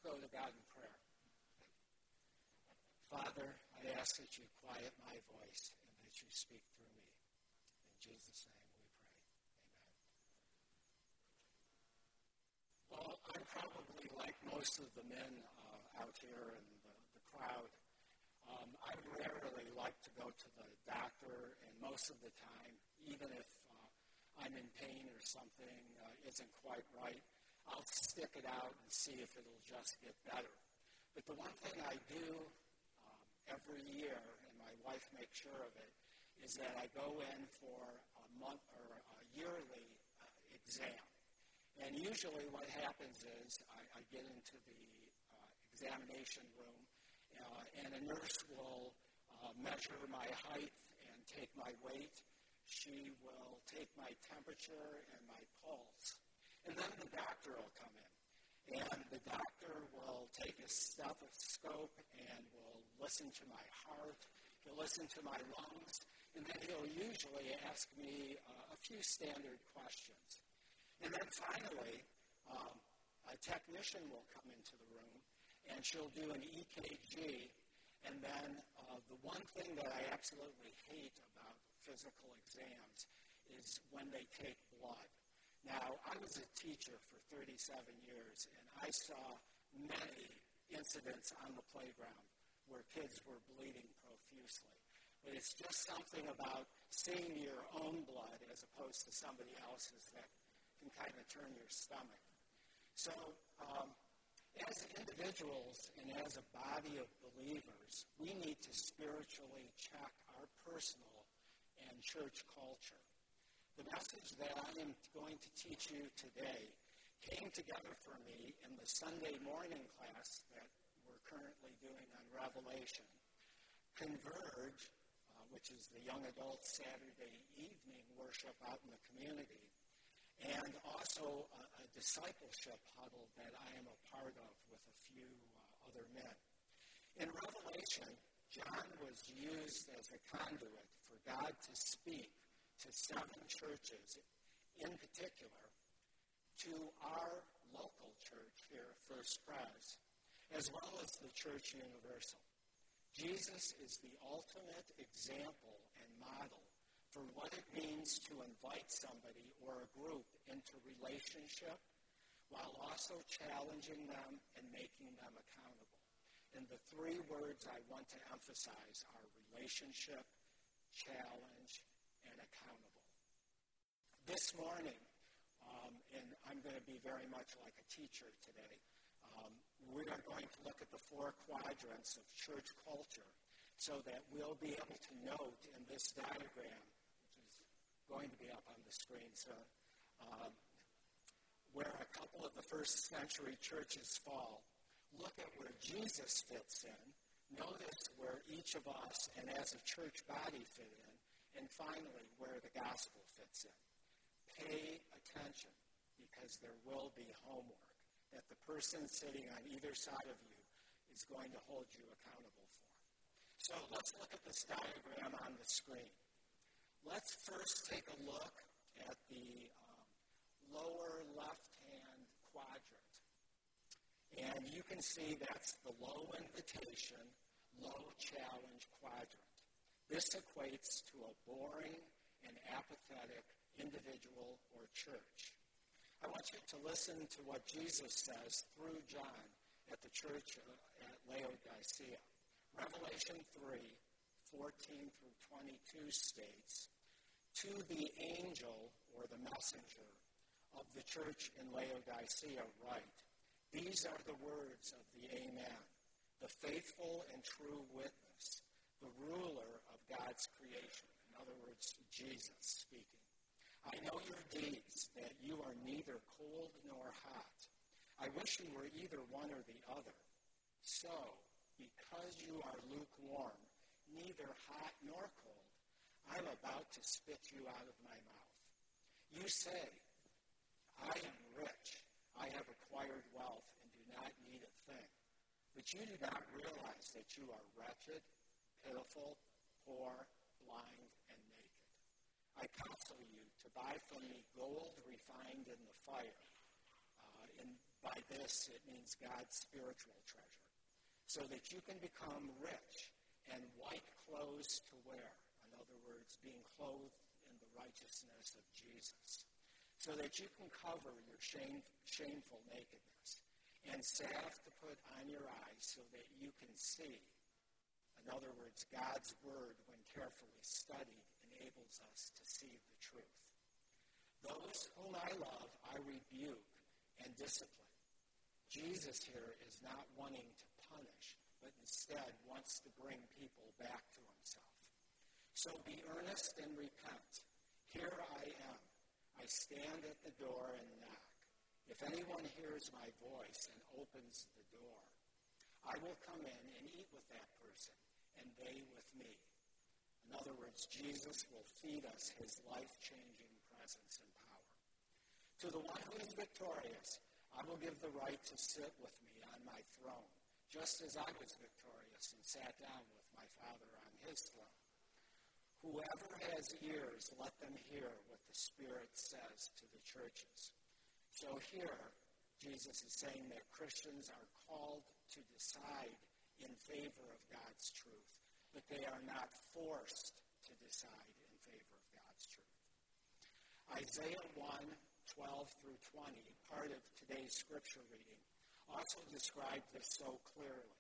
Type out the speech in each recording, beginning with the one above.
go to God in prayer. Father, I ask that you quiet my voice and that you speak through me. In Jesus' name we pray. Amen. Well, I'm probably like most of the men out here in the crowd. I rarely like to go to the doctor, and most of the time, even if I'm in pain or something isn't quite right, I'll stick it out and see if it'll just get better. But the one thing I do every year, and my wife makes sure of it, is that I go in for a month or a yearly exam. And usually what happens is I get into the examination room, and a nurse will measure my height and take my weight. She will take my temperature and my pulse. And then the doctor will come in. And the doctor will take a stethoscope and will listen to my heart. He'll listen to my lungs. And then he'll usually ask me a few standard questions. And then finally, a technician will come into the room, and she'll do an EKG. And then the one thing that I absolutely hate about physical exams is when they take blood. Now, I was a teacher for 37 years, and I saw many incidents on the playground where kids were bleeding profusely. But it's just something about seeing your own blood as opposed to somebody else's that can kind of turn your stomach. So, as individuals and as a body of believers, we need to spiritually check our personal and church culture. The message that I am going to teach you today came together for me in the Sunday morning class that we're currently doing on Revelation. Converge, which is the young adult Saturday evening worship out in the community, and also a discipleship huddle that I am a part of with a few other men. In Revelation, John was used as a conduit for God to speak to 7 churches, in particular, to our local church here, First Pres, as well as the Church Universal. Jesus is the ultimate example and model for what it means to invite somebody or a group into relationship while also challenging them and making them accountable. And the 3 words I want to emphasize are relationship, challenge, and accountable. This morning, and I'm going to be very much like a teacher today, we are going to look at the 4 quadrants of church culture so that we'll be able to note in this diagram, which is going to be up on the screen soon, where a couple of the first century churches fall. Look at where Jesus fits in. Notice where each of us and as a church body fit in. And finally, where the gospel fits in. Pay attention, because there will be homework that the person sitting on either side of you is going to hold you accountable for. So let's look at this diagram on the screen. Let's first take a look at the lower left-hand quadrant. And you can see that's the low invitation, low challenge quadrant. This equates to a boring and apathetic individual or church. I want you to listen to what Jesus says through John at the church at Laodicea. Revelation 3:14 through 22 states, "To the angel or the messenger of the church in Laodicea write, these are the words of the Amen, the faithful and true witness, the ruler of God's creation." In other words, Jesus speaking. "I know your deeds, that you are neither cold nor hot. I wish you were either one or the other. So, because you are lukewarm, neither hot nor cold, I'm about to spit you out of my mouth. You say, I am rich, I have acquired wealth, and do not need a thing. But you do not realize that you are wretched, pitiful, poor, blind, and naked. I counsel you to buy from me gold refined in the fire, in By this, it means God's spiritual treasure, so that you can become rich and white clothes to wear. In other words, being clothed in the righteousness of Jesus, so that you can cover your shameful nakedness, and salve to put on your eyes so that you can see. In other words, God's word, when carefully studied, enables us to see the truth. Those whom I love, I rebuke and discipline. Jesus here is not wanting to punish, but instead wants to bring people back to himself. So be earnest and repent. Here I am. I stand at the door and knock. If anyone hears my voice and opens the door, I will come in and eat with that person, and they with me. In other words, Jesus will feed us his life-changing presence and power. To the one who is victorious, I will give the right to sit with me on my throne, just as I was victorious and sat down with my Father on his throne. Whoever has ears, let them hear what the Spirit says to the churches. So here, Jesus is saying that Christians are called to decide in favor of God's truth, but they are not forced to decide in favor of God's truth. Isaiah 1:12 through 20, part of today's scripture reading, also described this so clearly.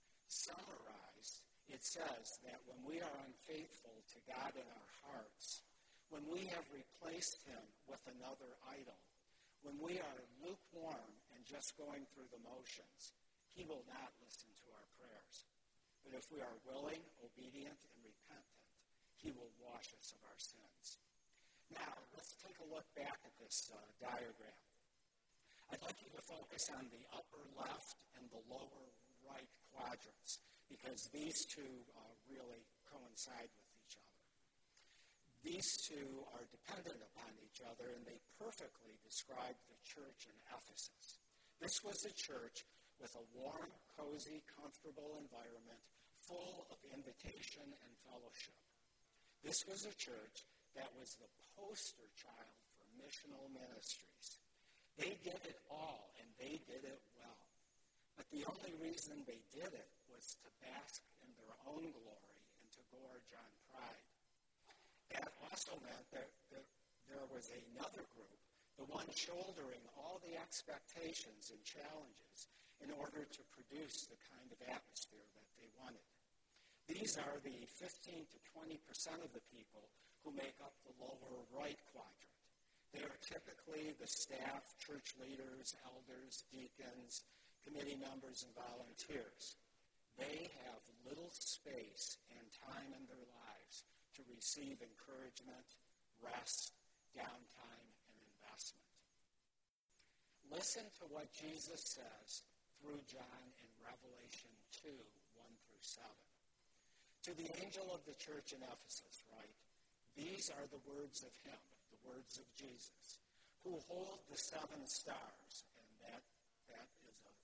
Summarized, it says that when we are unfaithful to God in our hearts, when we have replaced him with another idol, when we are lukewarm and just going through the motions, he will not listen to our prayers. But if we are willing, obedient, and repentant, he will wash us of our sins. Now, let's take a look back at this diagram. I'd like you to focus on the upper left and the lower right quadrants, because these two really coincide with each other. These two are dependent upon each other, and they perfectly describe the church in Ephesus. This was a church with a warm, cozy, comfortable environment full of invitation and fellowship. This was a church that was the poster child for missional ministries. They did it all, and they did it well. But the only reason they did it was to bask in their own glory and to gorge on pride. That also meant that there was another group, the one shouldering all the expectations and challenges in order to produce the kind of atmosphere that they wanted. These are the 15 to 20% of the people who make up the lower right quadrant. They are typically the staff, church leaders, elders, deacons, committee members, and volunteers. They have little space and time in their lives to receive encouragement, rest, downtime, and investment. Listen to what Jesus says through John in Revelation 2, 1 through 7. To the angel of the church in Ephesus, write, these are the words of him, the words of Jesus, who hold the 7 stars, and that is a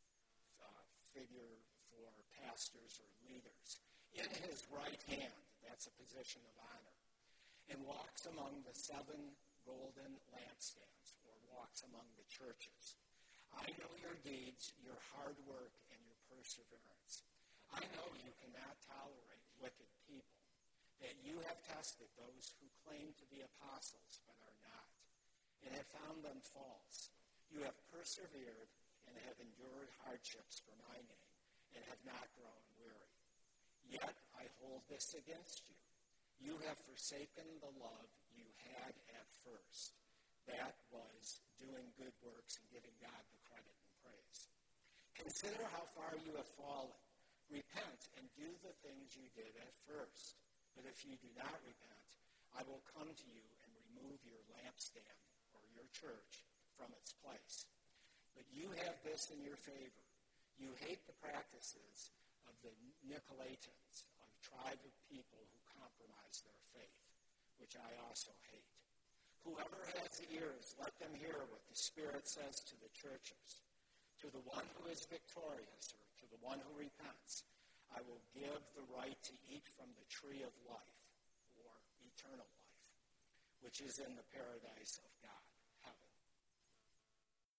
figure for pastors or leaders, in his right hand. That's a position of honor. And walks among the 7 golden lampstands, or walks among the churches. I know your deeds, your hard work, and your perseverance. I know you cannot tolerate wicked people, that you have tested those who claim to be apostles but are not, and have found them false. You have persevered and have endured hardships for my name, and have not grown weary. Yet I hold this against you. You have forsaken the love you had at first. That was doing good works and giving God the credit and praise. Consider how far you have fallen. Repent and do the things you did at first. But if you do not repent, I will come to you and remove your lampstand or your church from its place. But you have this in your favor. You hate the practices of the Nicolaitans, a tribe of people who compromise their faith, which I also hate. Whoever has ears, let them hear what the Spirit says to the churches. To the one who is victorious, or to the one who repents, I will give the right to eat from the tree of life, or eternal life, which is in the paradise of God, heaven.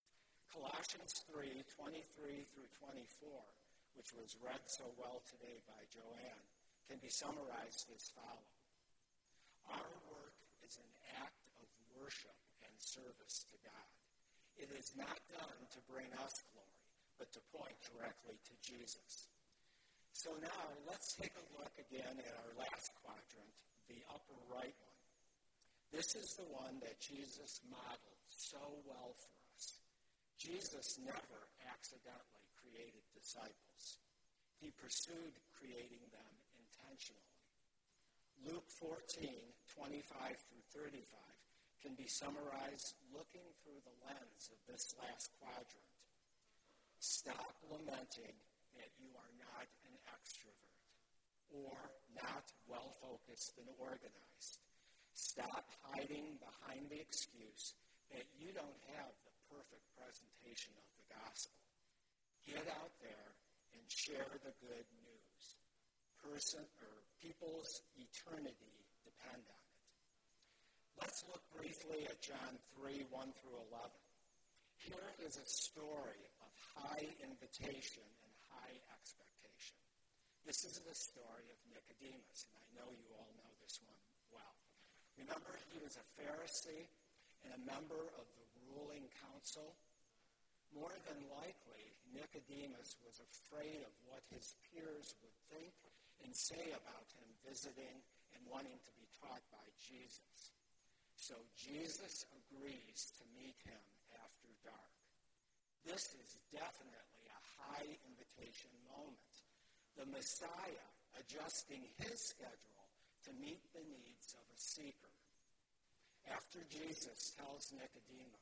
Colossians 3:23 through 24, which was read so well today by Joanne, can be summarized as follows. Our work is an act of worship and service to God. It is not done to bring us glory, but to point directly to Jesus. So now let's take a look again at our last quadrant, the upper right one. This is the one that Jesus modeled so well for us. Jesus never accidentally created disciples. He pursued creating them intentionally. Luke 14:25 through 35 can be summarized looking through the lens of this last quadrant. Stop lamenting that you are not an extrovert or not well-focused and organized. Stop hiding behind the excuse that you don't have the perfect presentation of the gospel. Get out there and share the good news. People's eternity depend on it. Let's look briefly at John 3:1 through 11. Here is a story of high invitation and high expectation. This is the story of Nicodemus, and I know you all know this one well. Remember, he was a Pharisee and a member of the ruling council. More than likely, Nicodemus was afraid of what his peers would think and say about him visiting and wanting to be taught by Jesus. So Jesus agrees to meet him after dark. This is definitely a high invitation moment. The Messiah adjusting his schedule to meet the needs of a seeker. After Jesus tells Nicodemus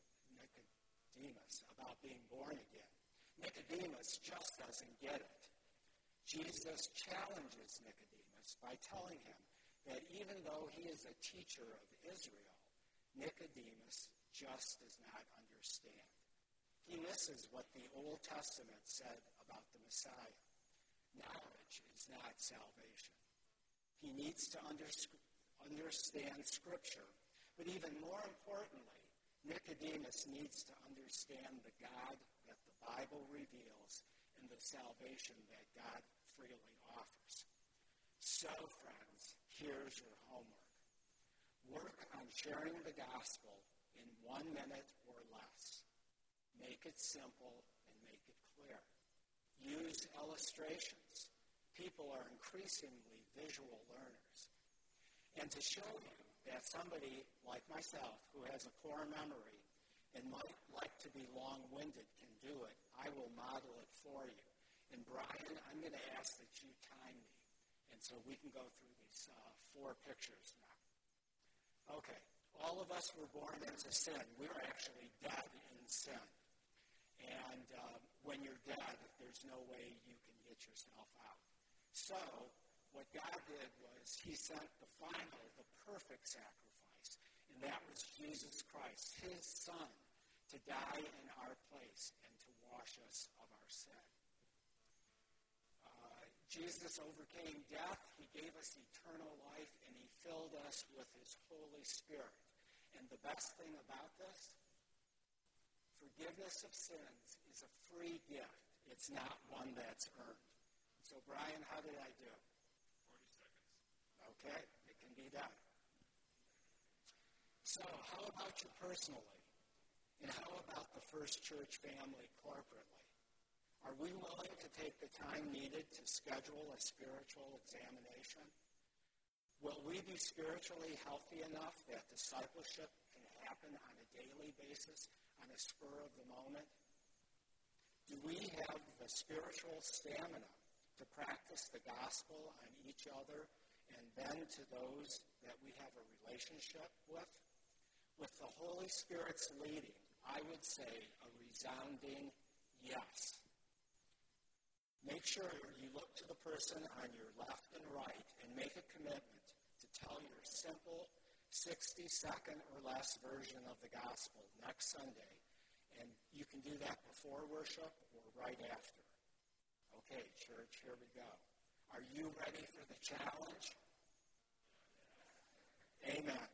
about being born again, Nicodemus just doesn't get it. Jesus challenges Nicodemus by telling him that even though he is a teacher of Israel, Nicodemus just does not understand. He misses what the Old Testament said about the Messiah. Knowledge is not salvation. He needs to understand Scripture, but even more importantly, Nicodemus needs to understand the God that the Bible reveals and the salvation that God freely offers. So, friends, here's your homework. Work on sharing the gospel in 1 minute or less. Make it simple and make it clear. Use illustrations. People are increasingly visual learners. And to show you that somebody like myself who has a poor memory and might like to be long-winded can do it, I will model it for you. And Brian, I'm going to ask that you time me. And so we can go through these 4 pictures now. Okay, all of us were born into sin. We're actually dead in sin. And when you're dead, there's no way you can get yourself out. So what God did was he sent the final, the perfect sacrifice, and that was Jesus Christ, his Son, to die in our place and to wash us of our sin. Jesus overcame death, he gave us eternal life, and he filled us with his Holy Spirit. And the best thing about this, forgiveness of sins is a free gift. It's not one that's earned. So, Brian, how did I do? 40 seconds. Okay, it can be done. So, how about you personally? And how about the First Church family corporately? Are we willing to take the time needed to schedule a spiritual examination? Will we be spiritually healthy enough that discipleship can happen on a daily basis, on a spur of the moment? Do we have the spiritual stamina to practice the gospel on each other and then to those that we have a relationship with? With the Holy Spirit's leading, I would say a resounding yes. Make sure you look to the person on your left and right and make a commitment to tell your simple 60-second or less version of the gospel next Sunday. And you can do that before worship or right after. Okay, church, here we go. Are you ready for the challenge? Amen.